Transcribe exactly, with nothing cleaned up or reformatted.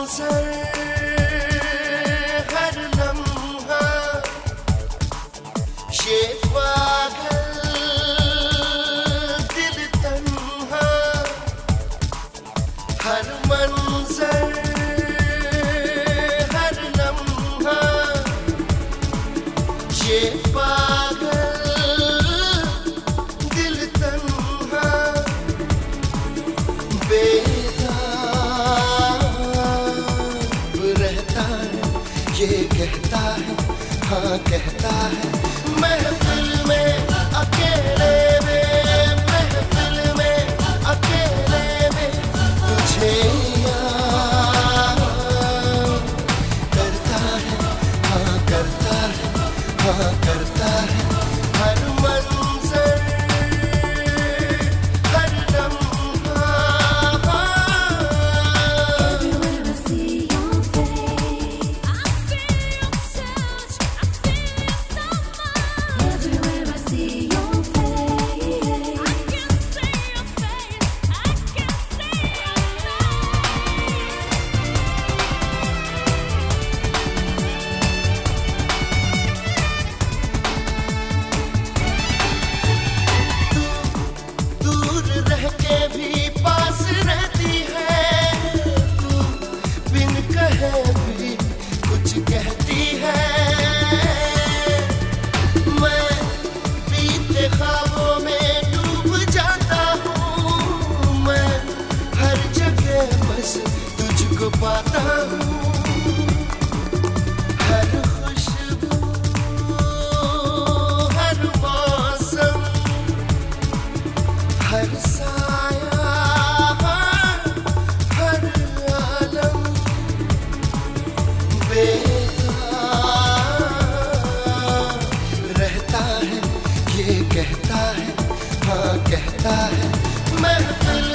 मंजर हर लम्हा ये पागल दिल तन्हा हर मंजर हर लम्हा ये पागल दिल तन्हा ये कहता है, हाँ कहता है, महफिल में अकेले में, महफिल में अकेले में तुझे याद करता है, हाँ करता है, हाँ करता है हर मंजर हर लम्हा। कहती है मैं बीते ख्वाबों में डूब जाता हूँ, मैं हर जगह बस तुझको पाता हूँ, हर खुशबू हर मौसम हर साया हर आलम रहता है, ये कहता है, हाँ कहता है, महफिल